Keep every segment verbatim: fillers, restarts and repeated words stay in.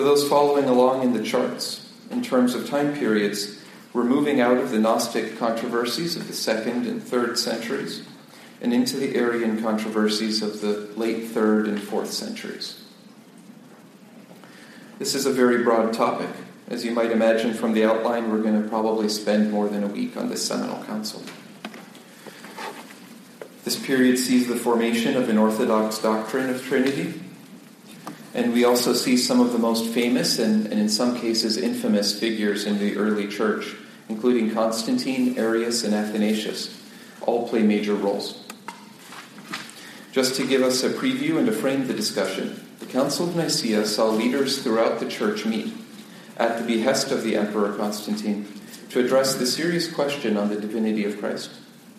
For those following along in the charts, in terms of time periods, we're moving out of the Gnostic controversies of the second and third centuries and into the Arian controversies of the late third and fourth centuries. This is a very broad topic. As you might imagine from the outline, we're going to probably spend more than a week on this seminal council. This period sees the formation of an orthodox doctrine of Trinity, and we also see some of the most famous and, and in some cases infamous figures in the early church, including Constantine, Arius, and Athanasius, all play major roles. Just to give us a preview and to frame the discussion, the Council of Nicaea saw leaders throughout the church meet at the behest of the Emperor Constantine to address the serious question on the divinity of Christ.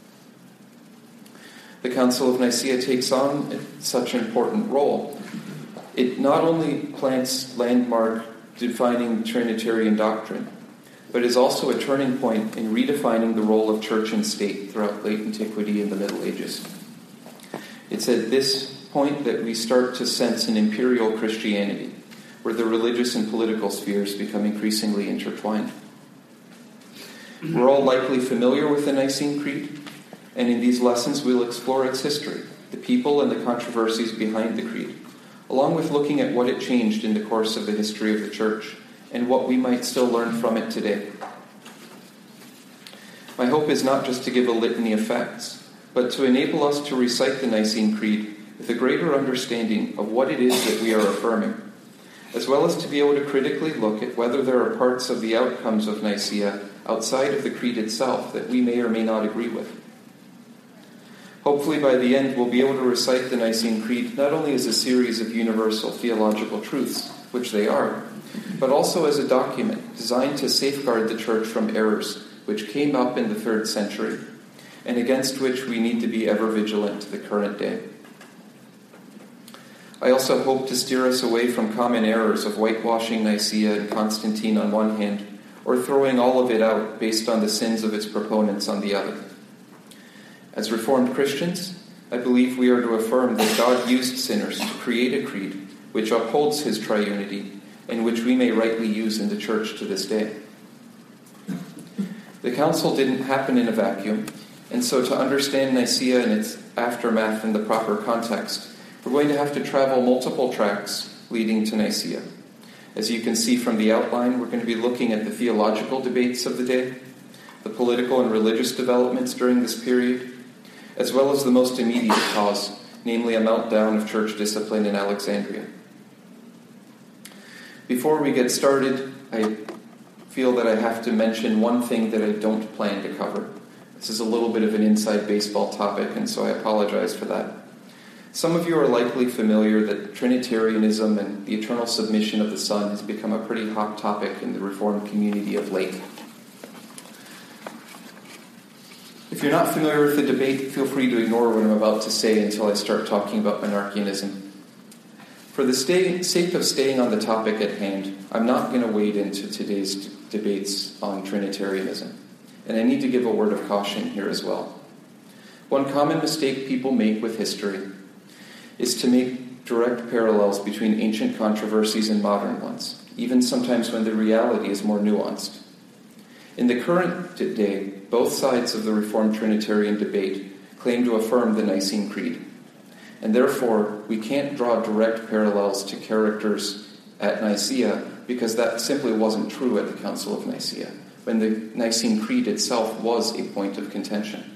The Council of Nicaea takes on such an important role. It not only plants landmark defining Trinitarian doctrine, but is also a turning point in redefining the role of church and state throughout late antiquity and the Middle Ages. It's at this point that we start to sense an imperial Christianity, where the religious and political spheres become increasingly intertwined. We're all likely familiar with the Nicene Creed, and in these lessons we'll explore its history, the people and the controversies behind the creed, along with looking at what it changed in the course of the history of the church and what we might still learn from it today. My hope is not just to give a litany of facts, but to enable us to recite the Nicene Creed with a greater understanding of what it is that we are affirming, as well as to be able to critically look at whether there are parts of the outcomes of Nicaea outside of the creed itself that we may or may not agree with. Hopefully by the end we'll be able to recite the Nicene Creed not only as a series of universal theological truths, which they are, but also as a document designed to safeguard the church from errors which came up in the third century and against which we need to be ever vigilant to the current day. I also hope to steer us away from common errors of whitewashing Nicaea and Constantine on one hand, or throwing all of it out based on the sins of its proponents on the other. As Reformed Christians, I believe we are to affirm that God used sinners to create a creed which upholds his triunity and which we may rightly use in the church to this day. The council didn't happen in a vacuum, and so to understand Nicaea and its aftermath in the proper context, we're going to have to travel multiple tracks leading to Nicaea. As you can see from the outline, we're going to be looking at the theological debates of the day, the political and religious developments during this period, as well as the most immediate cause, namely a meltdown of church discipline in Alexandria. Before we get started, I feel that I have to mention one thing that I don't plan to cover. This is a little bit of an inside baseball topic, and so I apologize for that. Some of you are likely familiar that Trinitarianism and the eternal submission of the Son has become a pretty hot topic in the Reformed community of late. If you're not familiar with the debate, feel free to ignore what I'm about to say until I start talking about monarchianism. For the stay, sake of staying on the topic at hand, I'm not going to wade into today's d- debates on Trinitarianism, and I need to give a word of caution here as well. One common mistake people make with history is to make direct parallels between ancient controversies and modern ones, even sometimes when the reality is more nuanced. In the current day, both sides of the Reformed Trinitarian debate claim to affirm the Nicene Creed, and therefore we can't draw direct parallels to characters at Nicaea because that simply wasn't true at the Council of Nicaea, when the Nicene Creed itself was a point of contention.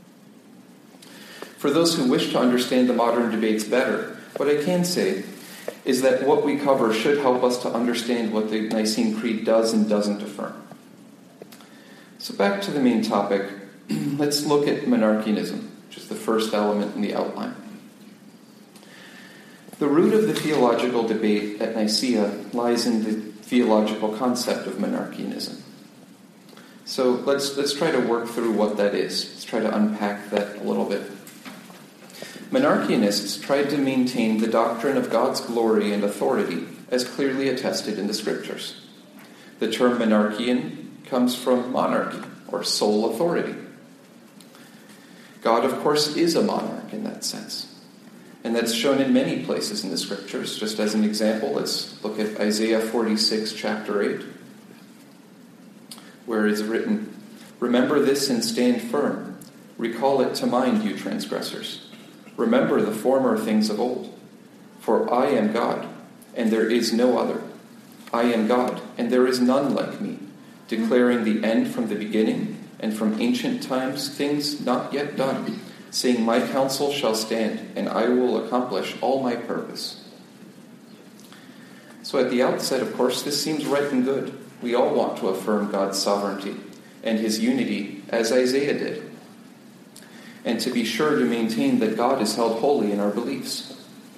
For those who wish to understand the modern debates better, what I can say is that what we cover should help us to understand what the Nicene Creed does and doesn't affirm. So back to the main topic, let's look at monarchianism, which is the first element in the outline. The root of the theological debate at Nicaea lies in the theological concept of monarchianism. So let's let's try to work through what that is. Let's try to unpack that a little bit. Monarchianists tried to maintain the doctrine of God's glory and authority as clearly attested in the Scriptures. The term monarchian comes from monarchy, or sole authority. God, of course, is a monarch in that sense. And that's shown in many places in the Scriptures. Just as an example, let's look at Isaiah forty-six, chapter eight, where it is written, "Remember this and stand firm. Recall it to mind, you transgressors. Remember the former things of old. For I am God, and there is no other. I am God, and there is none like me, declaring the end from the beginning, and from ancient times things not yet done, saying, my counsel shall stand, and I will accomplish all my purpose." So at the outset, of course, this seems right and good. We all want to affirm God's sovereignty and his unity, as Isaiah did, and to be sure to maintain that God is held holy in our beliefs.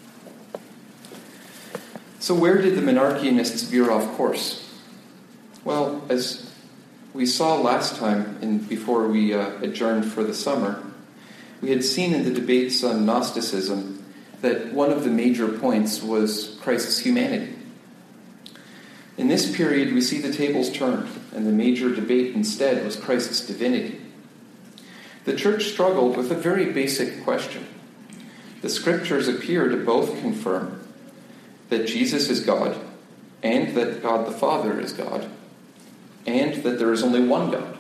So where did the monarchianists veer off course? Well, as we saw last time in, before we uh, adjourned for the summer, we had seen in the debates on Gnosticism that one of the major points was Christ's humanity. In this period, we see the tables turned, and the major debate instead was Christ's divinity. The church struggled with a very basic question. The Scriptures appear to both confirm that Jesus is God, and that God the Father is God, and that there is only one God.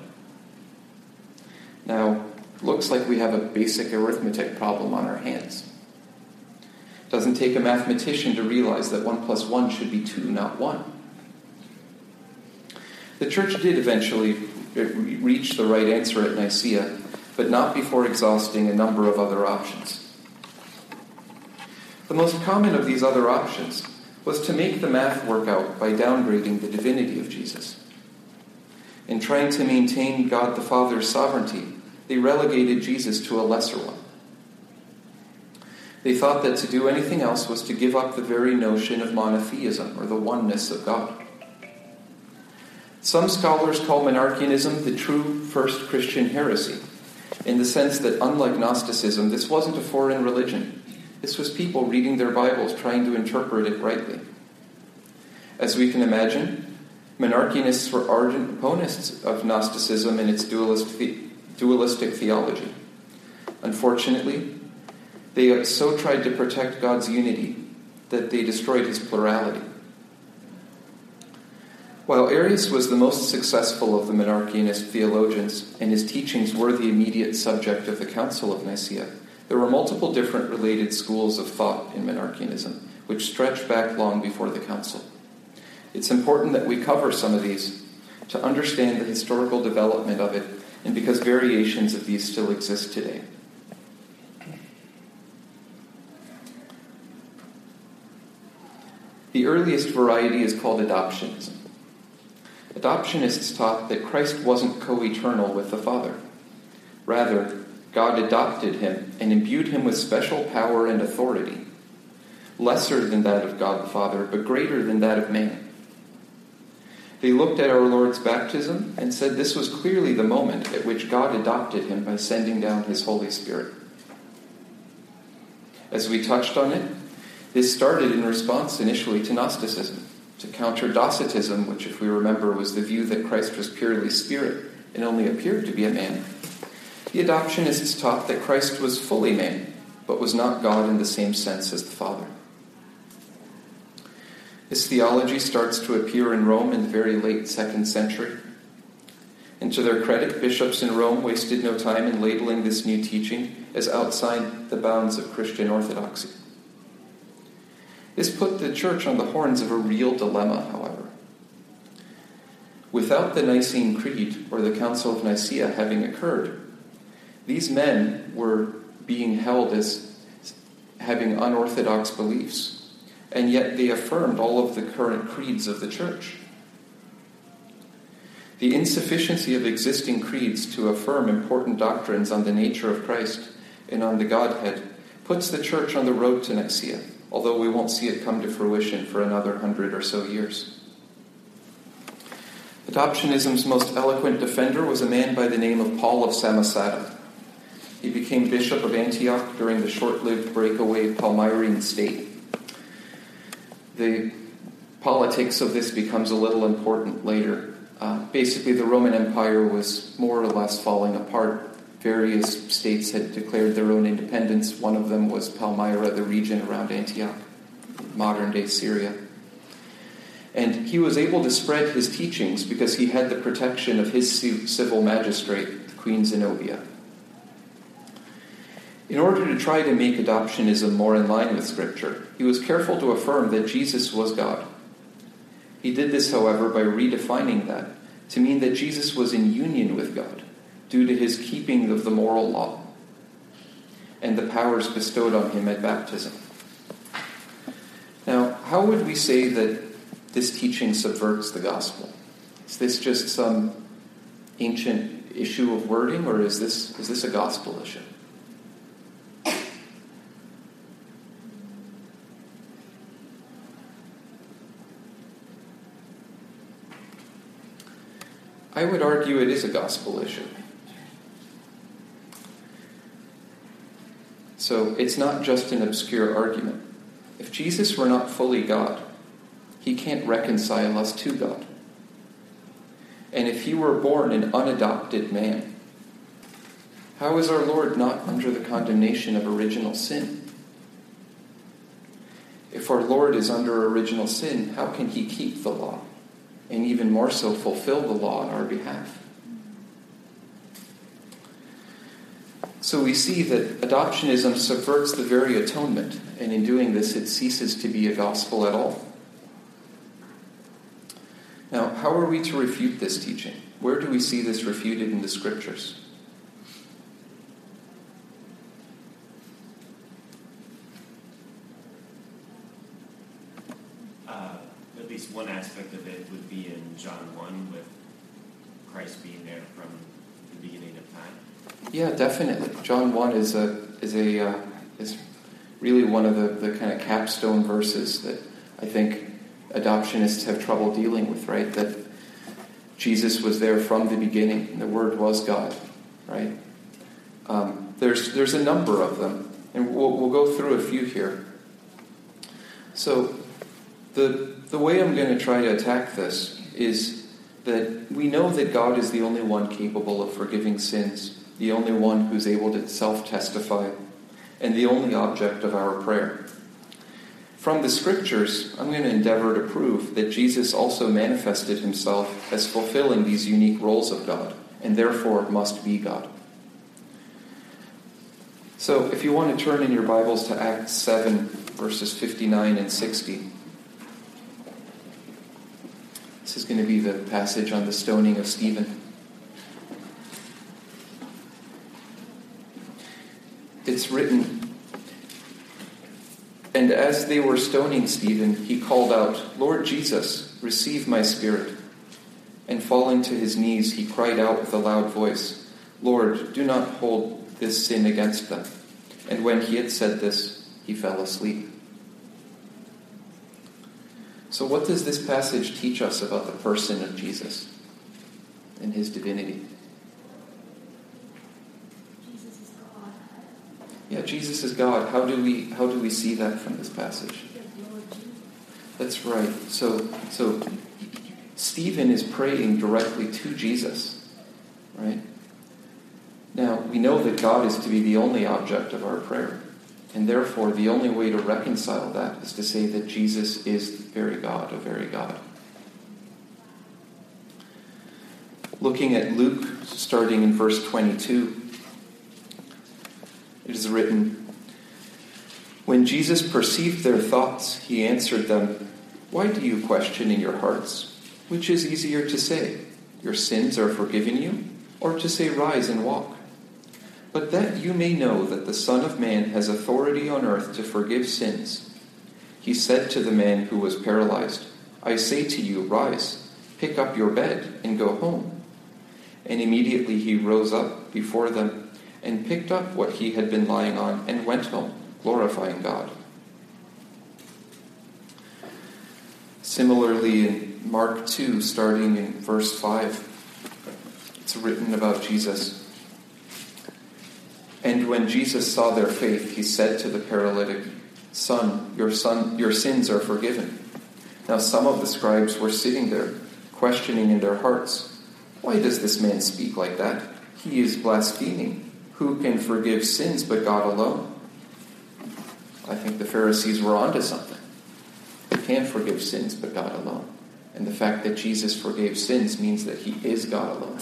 Now, it looks like we have a basic arithmetic problem on our hands. It doesn't take a mathematician to realize that one plus one should be two, not one. The church did eventually reach the right answer at Nicaea, but not before exhausting a number of other options. The most common of these other options was to make the math work out by downgrading the divinity of Jesus. In trying to maintain God the Father's sovereignty, they relegated Jesus to a lesser one. They thought that to do anything else was to give up the very notion of monotheism, or the oneness of God. Some scholars call monarchianism the true first Christian heresy, in the sense that, unlike Gnosticism, this wasn't a foreign religion. This was people reading their Bibles, trying to interpret it rightly. As we can imagine, monarchianists were ardent opponents of Gnosticism and its dualist the- dualistic theology. Unfortunately, they so tried to protect God's unity that they destroyed his plurality. While Arius was the most successful of the monarchianist theologians, and his teachings were the immediate subject of the Council of Nicaea, there were multiple different related schools of thought in monarchianism, which stretched back long before the Council. It's important that we cover some of these to understand the historical development of it, and because variations of these still exist today. The earliest variety is called adoptionism. Adoptionists taught that Christ wasn't co-eternal with the Father. Rather, God adopted him and imbued him with special power and authority, lesser than that of God the Father, but greater than that of man. They looked at our Lord's baptism and said this was clearly the moment at which God adopted him by sending down his Holy Spirit. As we touched on it, this started in response initially to Gnosticism, to counter Docetism, which, if we remember, was the view that Christ was purely spirit and only appeared to be a man. The adoptionists taught that Christ was fully man, but was not God in the same sense as the Father. This theology starts to appear in Rome in the very late second century. And to their credit, bishops in Rome wasted no time in labeling this new teaching as outside the bounds of Christian orthodoxy. This put the church on the horns of a real dilemma, however. Without the Nicene Creed, or the Council of Nicaea, having occurred, these men were being held as having unorthodox beliefs, and yet they affirmed all of the current creeds of the church. The insufficiency of existing creeds to affirm important doctrines on the nature of Christ and on the Godhead puts the church on the road to Nicaea, although we won't see it come to fruition for another hundred or so years. Adoptionism's most eloquent defender was a man by the name of Paul of Samosata. He became bishop of Antioch during the short-lived breakaway Palmyrene state. The politics of this becomes a little important later. Uh, basically, the Roman Empire was more or less falling apart various states had declared their own independence. One of them was Palmyra, the region around Antioch, modern-day Syria. And he was able to spread his teachings because he had the protection of his civil magistrate, Queen Zenobia. In order to try to make adoptionism more in line with Scripture, he was careful to affirm that Jesus was God. He did this, however, by redefining that to mean that Jesus was in union with God due to his keeping of the moral law and the powers bestowed on him at baptism. Now, how would we say that this teaching subverts the gospel? Is this just some ancient issue of wording, or is this is this a gospel issue? I would argue it is a gospel issue. So it's not just an obscure argument. If Jesus were not fully God, he can't reconcile us to God. And if he were born an unadopted man, how is our Lord not under the condemnation of original sin? If our Lord is under original sin, how can he keep the law? And even more so, fulfill the law on our behalf. So we see that adoptionism subverts the very atonement, and in doing this, it ceases to be a gospel at all. Now, how are we to refute this teaching? Where do we see this refuted in the Scriptures? At least one aspect of it would be in John one, with Christ being there from the beginning of time. Yeah, definitely. John one is a is a uh, is really one of the, the kind of capstone verses that I think adoptionists have trouble dealing with, right? That Jesus was there from the beginning, and the Word was God, right? Um, there's there's a number of them, and we'll we'll go through a few here. So the the way I'm going to try to attack this is that we know that God is the only one capable of forgiving sins, the only one who's able to self-testify, and the only object of our prayer. From the Scriptures, I'm going to endeavor to prove that Jesus also manifested himself as fulfilling these unique roles of God, and therefore must be God. So if you want to turn in your Bibles to Acts seven, verses fifty-nine and sixty. This is going to be the passage on the stoning of Stephen. It's written, "And as they were stoning Stephen, he called out, 'Lord Jesus, receive my spirit.' And falling to his knees, he cried out with a loud voice, 'Lord, do not hold this sin against them.' And when he had said this, he fell asleep." So what does this passage teach us about the person of Jesus and his divinity? Jesus is God. Yeah, Jesus is God. How do we how do we see that from this passage? That's right. So so Stephen is praying directly to Jesus, right? Now, we know that God is to be the only object of our prayer. And therefore, the only way to reconcile that is to say that Jesus is very God, a very God. Looking at Luke, starting in verse twenty-two, it is written, "When Jesus perceived their thoughts, he answered them, 'Why do you question in your hearts? Which is easier to say, your sins are forgiven you, or to say, rise and walk? But that you may know that the Son of Man has authority on earth to forgive sins.' He said to the man who was paralyzed, 'I say to you, rise, pick up your bed, and go home.' And immediately he rose up before them, and picked up what he had been lying on, and went home, glorifying God." Similarly, in Mark two, starting in verse five, it's written about Jesus, "And when Jesus saw their faith, he said to the paralytic, 'Son, your son, your sins are forgiven.' Now some of the scribes were sitting there, questioning in their hearts, 'Why does this man speak like that? He is blaspheming. Who can forgive sins but God alone? I think the Pharisees were onto something. You can't forgive sins but God alone. And the fact that Jesus forgave sins means that he is God alone.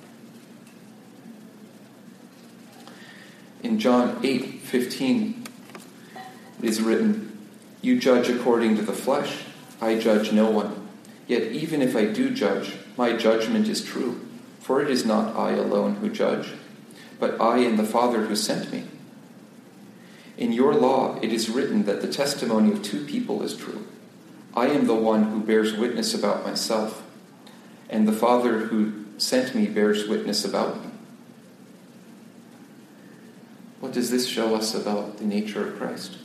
In John eight fifteen, it is written, "You judge according to the flesh. I judge no one. Yet even if I do judge, my judgment is true. For it is not I alone who judge, but I and the Father who sent me. In your law it is written that the testimony of two people is true. I am the one who bears witness about myself, and the Father who sent me bears witness about me." What does this show us about the nature of Christ?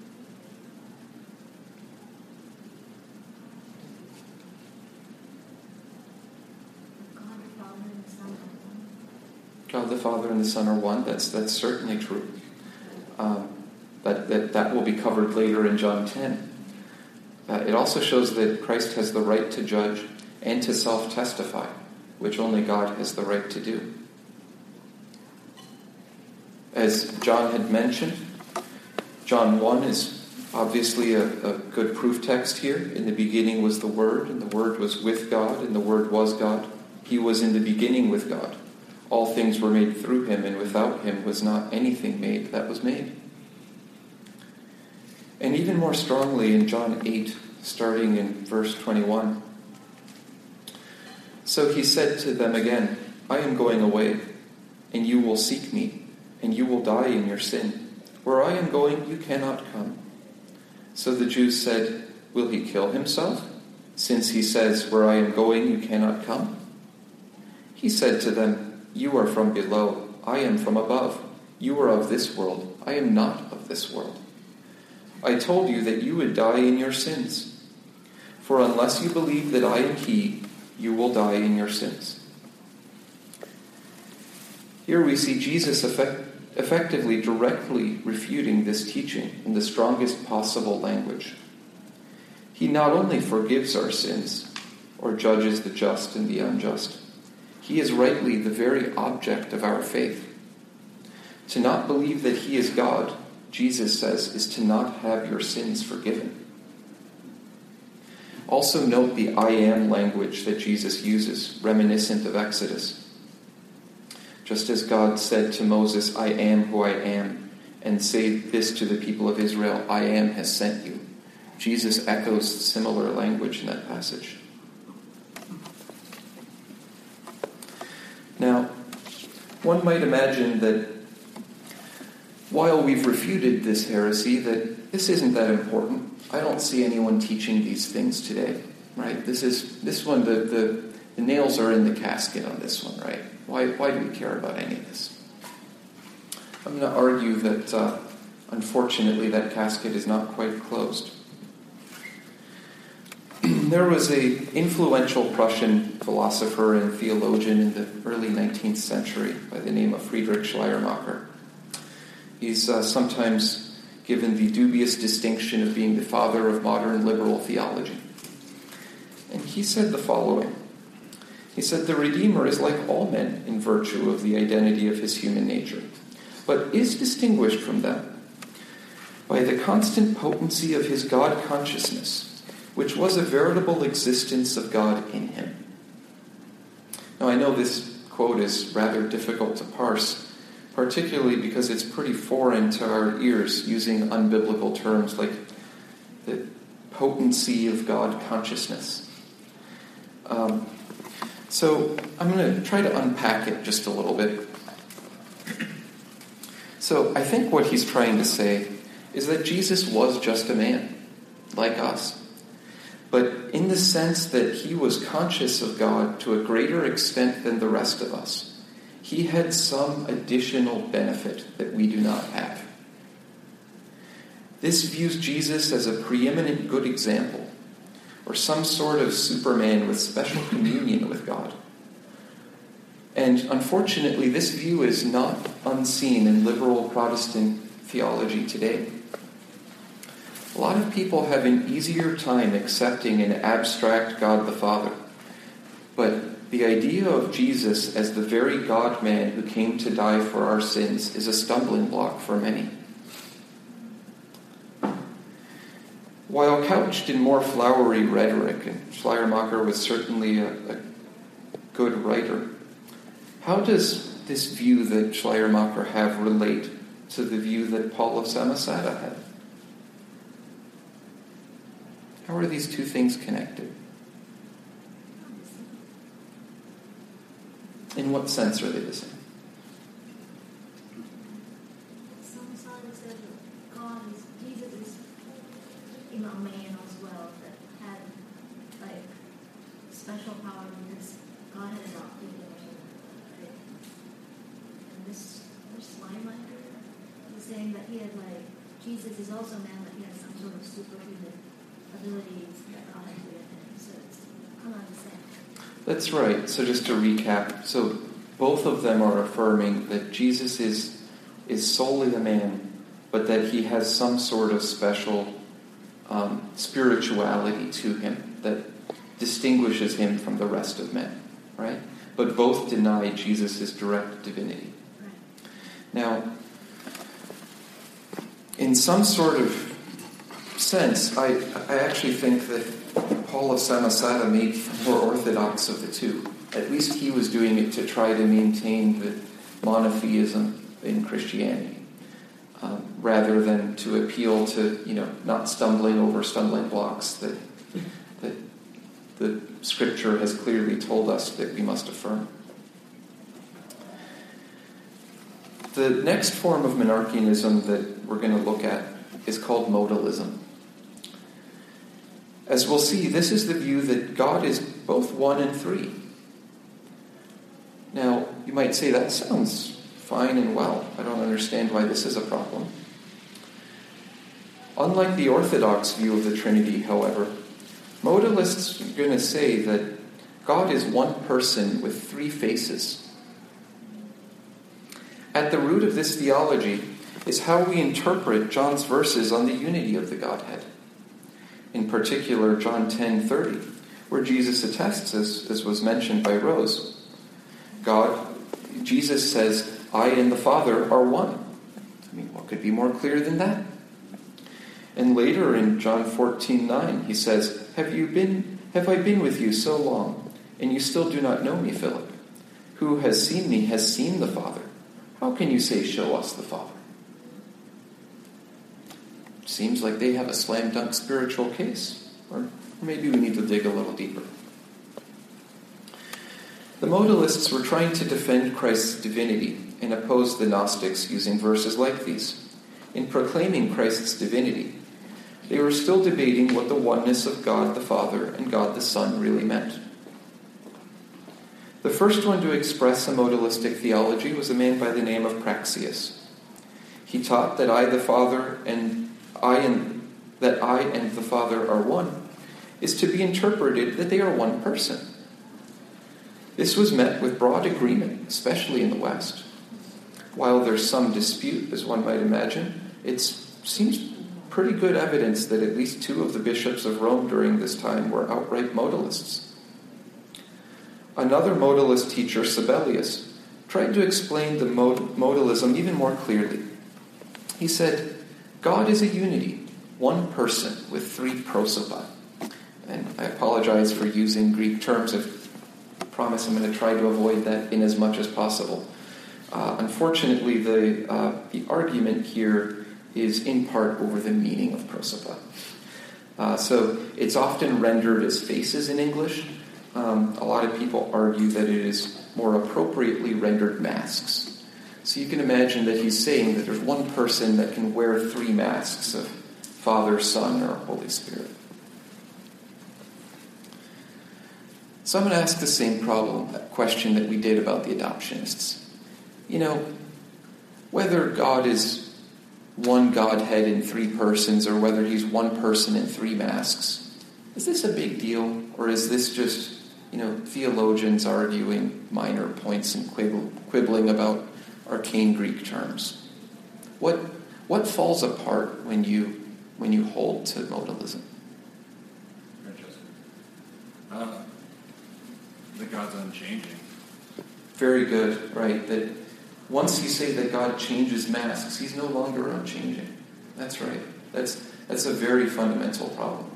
God the Father and the Son are one. God the Father and the Son are one. That's that's certainly true. Um, that, that that will be covered later in John ten. Uh, it also shows that Christ has the right to judge and to self-testify, which only God has the right to do. As John had mentioned, John one is obviously a, a good proof text here. In the beginning was the Word, and the Word was with God, and the Word was God. He was in the beginning with God. All things were made through him, and without him was not anything made that was made. And even more strongly in John eight, starting in verse twenty-one. "So he said to them again, I am going away, and you will seek me, and you will die in your sin. Where I am going, you cannot come." So the Jews said, "Will he kill himself, since he says, 'Where I am going, you cannot come'?" He said to them, "You are from below, I am from above. You are of this world, I am not of this world. I told you that you would die in your sins. For unless you believe that I am he, you will die in your sins." Here we see Jesus effect, effectively, directly refuting this teaching in the strongest possible language. He not only forgives our sins, or judges the just and the unjust, he is rightly the very object of our faith. To not believe that he is God, Jesus says, is to not have your sins forgiven. Also note the I am language that Jesus uses, reminiscent of Exodus. Just as God said to Moses, "I am who I am," and say this to the people of Israel, "I am has sent you." Jesus echoes similar language in that passage. Now, one might imagine that while we've refuted this heresy, that this isn't that important. I don't see anyone teaching these things today, right? This is this one, the, the, the nails are in the casket on this one, right? Why, why do we care about any of this? I'm going to argue that, uh, unfortunately, that casket is not quite closed. There was an influential Prussian philosopher and theologian in the early nineteenth century by the name of Friedrich Schleiermacher. He's uh, sometimes given the dubious distinction of being the father of modern liberal theology. And he said the following. He said, "The Redeemer is like all men in virtue of the identity of his human nature, but is distinguished from them by the constant potency of his God consciousness, which was a veritable existence of God in him." Now, I know this quote is rather difficult to parse, particularly because it's pretty foreign to our ears, using unbiblical terms like the potency of God consciousness. Um, so I'm going to try to unpack it just a little bit. So I think what he's trying to say is that Jesus was just a man, like us. But in the sense that he was conscious of God to a greater extent than the rest of us, he had some additional benefit that we do not have. This views Jesus as a preeminent good example, or some sort of Superman with special communion with God. And unfortunately, this view is not unseen in liberal Protestant theology today. A lot of people have an easier time accepting an abstract God the Father, but the idea of Jesus as the very God-man who came to die for our sins is a stumbling block for many. While couched in more flowery rhetoric, and Schleiermacher was certainly a, a good writer, how does this view that Schleiermacher have relate to the view that Paul of Samosata had? How are these two things connected? In what sense are they the same? Samosata said that God is, Jesus is, you know, a man as well that had like special power because God had adopted him. And this, this Schleiermacher was saying that he had like, Jesus is also a man, but he has some sort of superhuman abilities that God had given him. So it's kind of the same. That's right. So just to recap, so both of them are affirming that Jesus is is solely a man, but that he has some sort of special um, spirituality to him that distinguishes him from the rest of men, right? But both deny Jesus' direct divinity. Right. Now, in some sort of sense, I, I actually think that Paul of Samosata made the more orthodox of the two. At least he was doing it to try to maintain the monotheism in Christianity, um, rather than to appeal to, you know, not stumbling over stumbling blocks that, that the Scripture has clearly told us that we must affirm. The next form of monarchianism that we're going to look at is called modalism. As we'll see, this is the view that God is both one and three. Now, you might say, that sounds fine and well. I don't understand why this is a problem. Unlike the Orthodox view of the Trinity, however, modalists are going to say that God is one person with three faces. At the root of this theology is how we interpret John's verses on the unity of the Godhead. In particular, John ten thirty, where Jesus attests, as, as was mentioned by Rose, God, Jesus says, I and the Father are one. I mean, what could be more clear than that? And later in John fourteen nine, he says, Have you been, have I been with you so long, and you still do not know me, Philip? Who has seen me has seen the Father. How can you say, show us the Father? Seems like they have a slam dunk spiritual case. Or maybe we need to dig a little deeper. The modalists were trying to defend Christ's divinity and oppose the Gnostics using verses like these. In proclaiming Christ's divinity, they were still debating what the oneness of God the Father and God the Son really meant. The first one to express a modalistic theology was a man by the name of Praxeas. He taught that I, the Father, and I and that I and the Father are one is to be interpreted that they are one person. This was met with broad agreement, especially in the West. While there's some dispute, as one might imagine, it seems pretty good evidence that at least two of the bishops of Rome during this time were outright modalists. Another modalist teacher, Sabellius, tried to explain the mod- modalism even more clearly. He said, God is a unity, one person with three prosopa. And I apologize for using Greek terms. I promise I'm going to try to avoid that in as much as possible. Uh, unfortunately, the uh, the argument here is in part over the meaning of prosopa. Uh, so it's often rendered as faces in English. Um, a lot of people argue that it is more appropriately rendered masks. So you can imagine that he's saying that there's one person that can wear three masks of Father, Son, or Holy Spirit. So I'm going to ask the same problem, that question that we did about the adoptionists. You know, whether God is one Godhead in three persons or whether he's one person in three masks, is this a big deal? Or is this just, you know, theologians arguing minor points and quibble, quibbling about arcane Greek terms? What what falls apart when you when you hold to modalism? Interesting. Uh, That God's unchanging. Very good, right? That once you say that God changes masks, he's no longer unchanging. That's right. That's that's a very fundamental problem.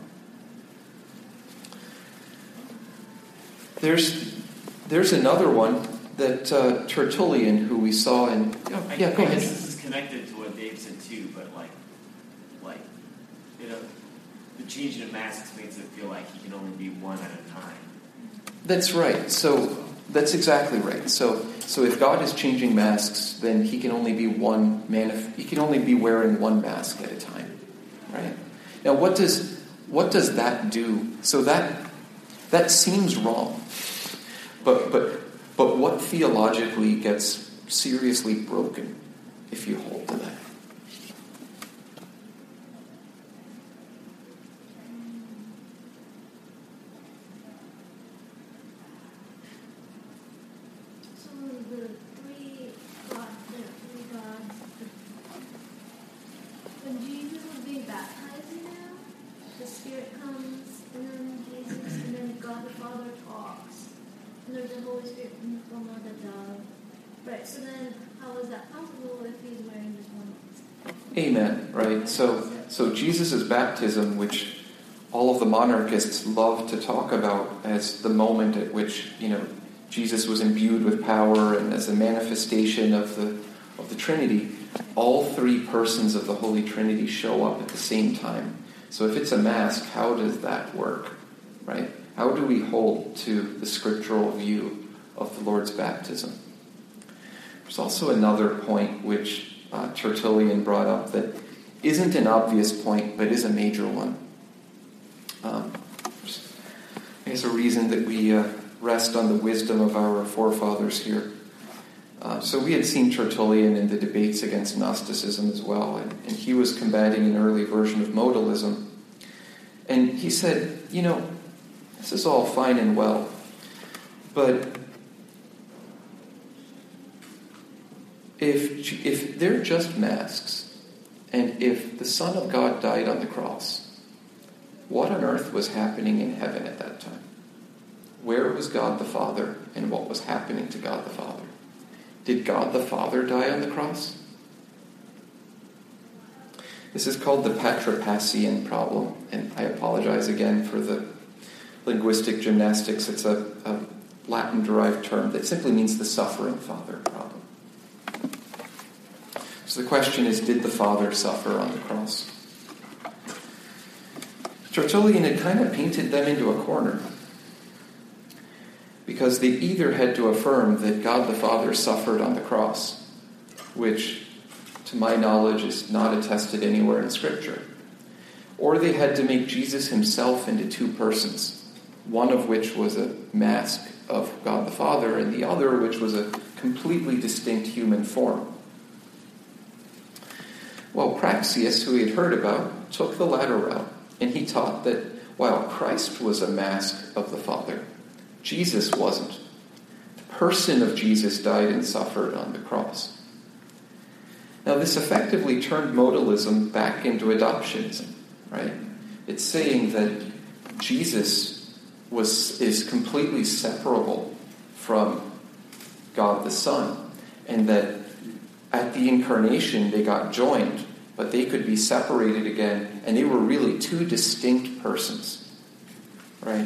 There's there's another one that uh, Tertullian, who we saw in... Oh, I, yeah, go I ahead. guess this is connected to what Dave said too, but like, like, you know, the changing of masks makes it feel like he can only be one at a time. That's right. So that's exactly right. So so if God is changing masks, then he can only be one manif- he can only be wearing one mask at a time, right? Now, what does what does that do? So that that seems wrong, but but but what theologically gets seriously broken if you hold to that? So then, how is that possible if he's wearing just one mask? Amen. Right. So, so Jesus' baptism, which all of the monarchists love to talk about as the moment at which, you know, Jesus was imbued with power and as a manifestation of the of the Trinity, all three persons of the Holy Trinity show up at the same time. So, if it's a mask, how does that work? Right? How do we hold to the scriptural view of the Lord's baptism? There's also another point which uh, Tertullian brought up that isn't an obvious point, but is a major one. Um, I guess a reason that we uh, rest on the wisdom of our forefathers here. Uh, so we had seen Tertullian in the debates against Gnosticism as well, and, and he was combating an early version of modalism. And he said, you know, this is all fine and well, but If if they're just masks, and if the Son of God died on the cross, what on earth was happening in heaven at that time? Where was God the Father, and what was happening to God the Father? Did God the Father die on the cross? This is called the Patripassian problem, and I apologize again for the linguistic gymnastics. It's a, a Latin-derived term that simply means the suffering Father problem. So the question is, did the Father suffer on the cross? Tertullian had kind of painted them into a corner, because they either had to affirm that God the Father suffered on the cross, which, to my knowledge, is not attested anywhere in Scripture, or they had to make Jesus himself into two persons, one of which was a mask of God the Father, and the other which was a completely distinct human form. Well, Praxeas, who he had heard about, took the latter route, and he taught that while Christ was a mask of the Father, Jesus wasn't. The person of Jesus died and suffered on the cross. Now, this effectively turned modalism back into adoptionism, right? It's saying that Jesus was is completely separable from God the Son, and that at the incarnation, they got joined, but they could be separated again, and they were really two distinct persons, right?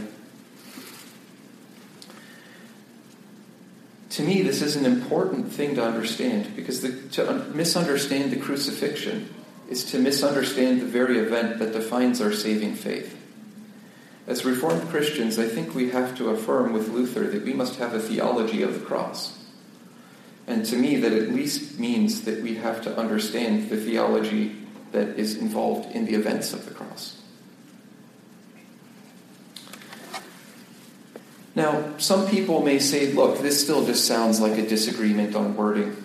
To me, this is an important thing to understand, because the, to un- misunderstand the crucifixion is to misunderstand the very event that defines our saving faith. As Reformed Christians, I think we have to affirm with Luther that we must have a theology of the cross. And to me, that at least means that we have to understand the theology that is involved in the events of the cross. Now, some people may say, look, this still just sounds like a disagreement on wording.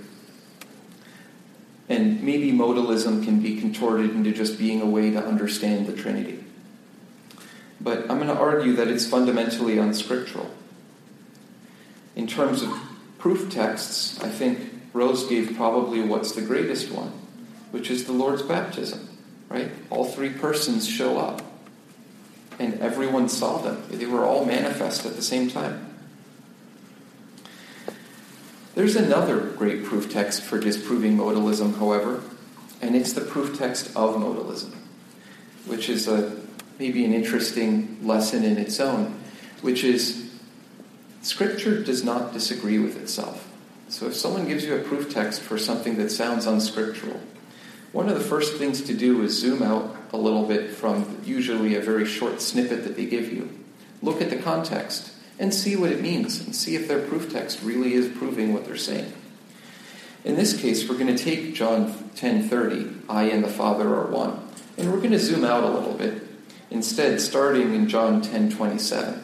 And maybe modalism can be contorted into just being a way to understand the Trinity. But I'm going to argue that it's fundamentally unscriptural. In terms of proof texts, I think Rose gave probably what's the greatest one, which is the Lord's baptism, right? All three persons show up, and everyone saw them. They were all manifest at the same time. There's another great proof text for disproving modalism, however, and it's the proof text of modalism, which is a maybe an interesting lesson in its own, which is Scripture does not disagree with itself. So if someone gives you a proof text for something that sounds unscriptural, one of the first things to do is zoom out a little bit from usually a very short snippet that they give you. Look at the context and see what it means, and see if their proof text really is proving what they're saying. In this case, we're going to take John ten thirty, I and the Father are one, and we're going to zoom out a little bit, instead starting in John ten twenty-seven.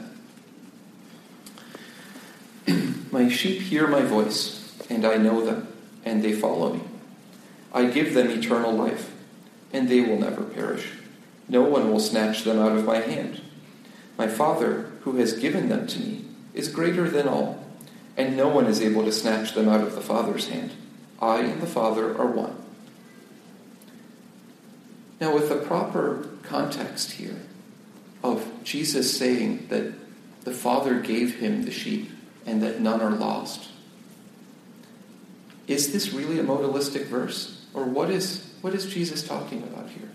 My sheep hear my voice, and I know them, and they follow me. I give them eternal life, and they will never perish. No one will snatch them out of my hand. My Father, who has given them to me, is greater than all, and no one is able to snatch them out of the Father's hand. I and the Father are one. Now, with the proper context here of Jesus saying that the Father gave him the sheep and that none are lost, is this really a modalistic verse? Or what is, what is Jesus talking about here?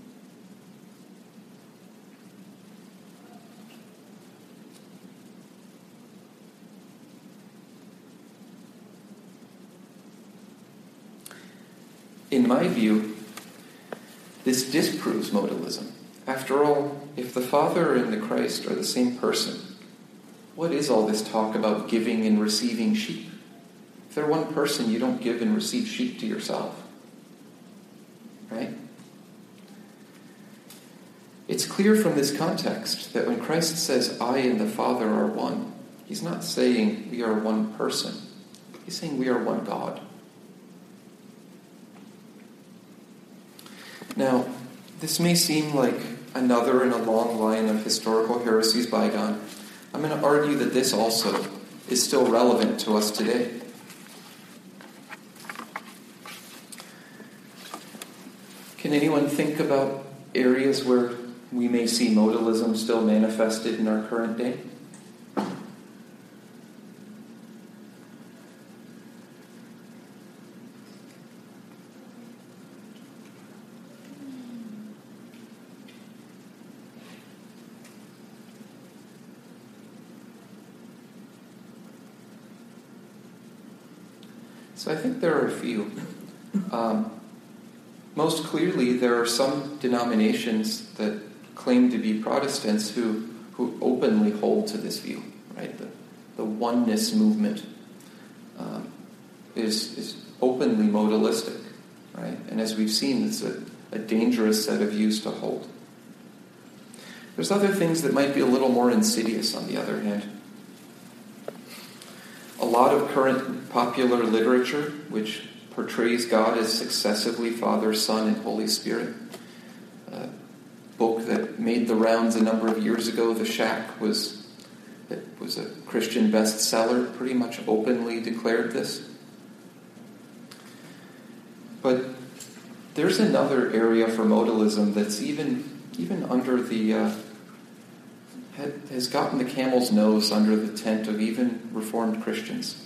In my view, this disproves modalism. After all, if the Father and the Christ are the same person, what is all this talk about giving and receiving sheep? If they're one person, you don't give and receive sheep to yourself. Right? It's clear from this context that when Christ says, I and the Father are one, he's not saying we are one person. He's saying we are one God. Now, this may seem like another in a long line of historical heresies bygone. I'm going to argue that this also is still relevant to us today. Can anyone think about areas where we may see modalism still manifested in our current day? So I think there are a few. Um, most clearly, there are some denominations that claim to be Protestants who, who openly hold to this view, right? The, the oneness movement um, is, is openly modalistic, right? And as we've seen, it's a, a dangerous set of views to hold. There's other things that might be a little more insidious, on the other hand. A lot of current popular literature, which portrays God as successively Father, Son, and Holy Spirit. A book that made the rounds a number of years ago, The Shack, was, it was a Christian bestseller, pretty much openly declared this. But there's another area for modalism that's even, even under the... Uh, has gotten the camel's nose under the tent of even Reformed Christians.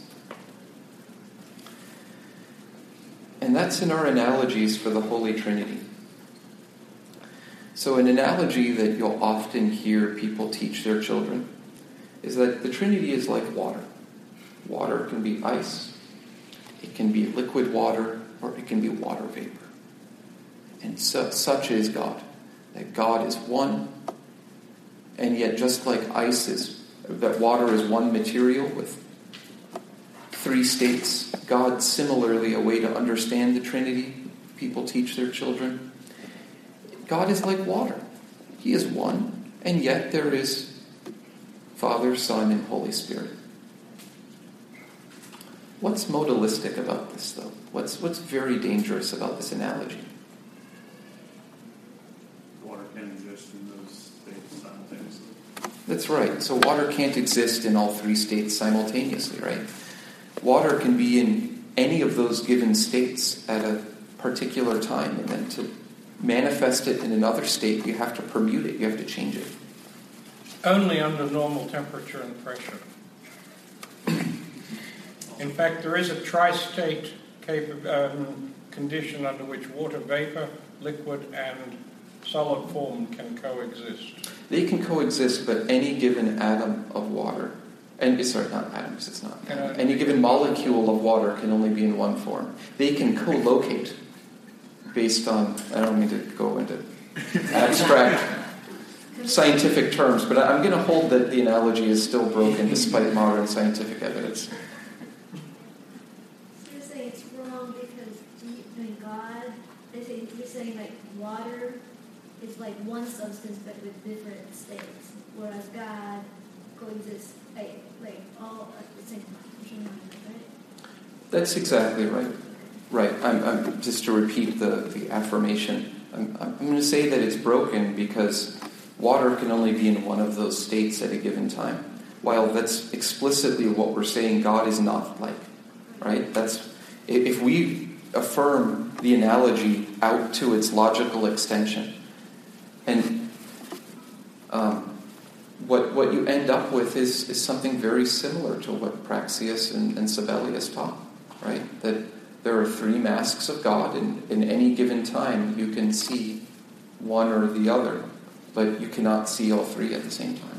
And that's in our analogies for the Holy Trinity. So an analogy that you'll often hear people teach their children is that the Trinity is like water. Water can be ice, it can be liquid water, or it can be water vapor. And so, such is God. That God is one. And yet, just like ice is, that water is one material with three states, God, similarly, a way to understand the Trinity, people teach their children. God is like water. He is one, and yet there is Father, Son, and Holy Spirit. What's modalistic about this, though? What's, what's very dangerous about this analogy? Water can exist in those states simultaneously. That's right. So water can't exist in all three states simultaneously, right? Water can be in any of those given states at a particular time, and then to manifest it in another state, you have to permute it, you have to change it. Only under normal temperature and pressure. In fact, there is a tri-state cap- um, condition under which water vapor, liquid, and solid form can coexist. They can coexist, but any given atom of water, and sorry, not atoms, it's not. Uh, Any given molecule of water can only be in one form. They can co-locate based on, I don't mean to go into abstract scientific terms, but I'm going to hold that the analogy is still broken despite modern scientific evidence. So you're saying it's wrong because you, I mean, God, they say, you're saying like water is like one substance but with different states, whereas God coexists like, like all at the same time, right? That's exactly right. Right. I'm, I'm just to repeat the, the affirmation. I'm, I'm going to say that it's broken because water can only be in one of those states at a given time. While that's explicitly what we're saying God is not like. Right? That's if we affirm the analogy out to its logical extension, and um, what what you end up with is, is something very similar to what Praxeas and, and Sabellius taught. Right? That there are three masks of God, and in any given time you can see one or the other, but you cannot see all three at the same time.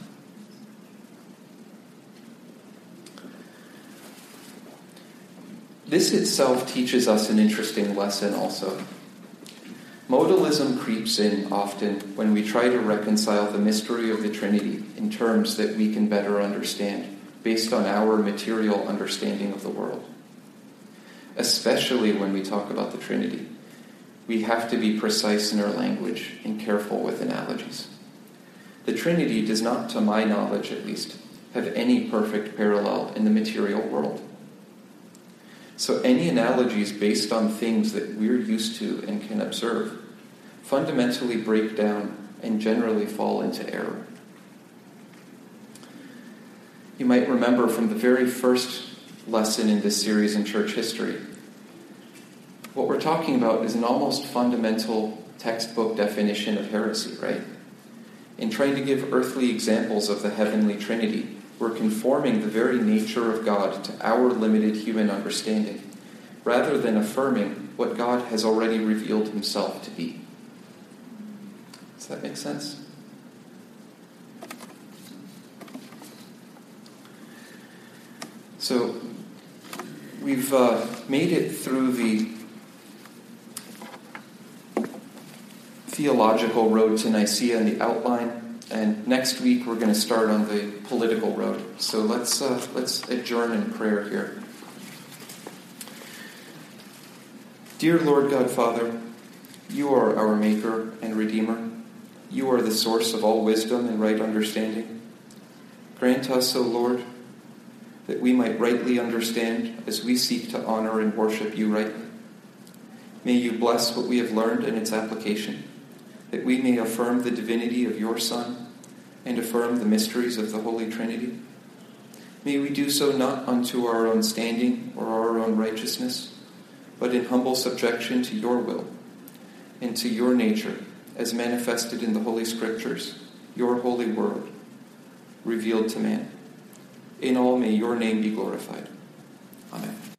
This itself teaches us an interesting lesson also. Modalism creeps in often when we try to reconcile the mystery of the Trinity in terms that we can better understand, based on our material understanding of the world. Especially when we talk about the Trinity, we have to be precise in our language and careful with analogies. The Trinity does not, to my knowledge at least, have any perfect parallel in the material world. So any analogies based on things that we're used to and can observe fundamentally break down and generally fall into error. You might remember from the very first lesson in this series in church history, what we're talking about is an almost fundamental textbook definition of heresy, right? In trying to give earthly examples of the heavenly Trinity, we're conforming the very nature of God to our limited human understanding, rather than affirming what God has already revealed himself to be. Does that make sense? So, we've uh, made it through the theological road to Nicaea in the outline. And next week we're going to start on the political road. So let's uh, let's adjourn in prayer here. Dear Lord God Father, you are our Maker and Redeemer. You are the source of all wisdom and right understanding. Grant us, O Lord, that we might rightly understand as we seek to honor and worship you rightly. May you bless what we have learned in its application, that we may affirm the divinity of your Son and affirm the mysteries of the Holy Trinity. May we do so not unto our own standing or our own righteousness, but in humble subjection to your will and to your nature, as manifested in the Holy Scriptures, your holy word, revealed to man. In all may your name be glorified. Amen.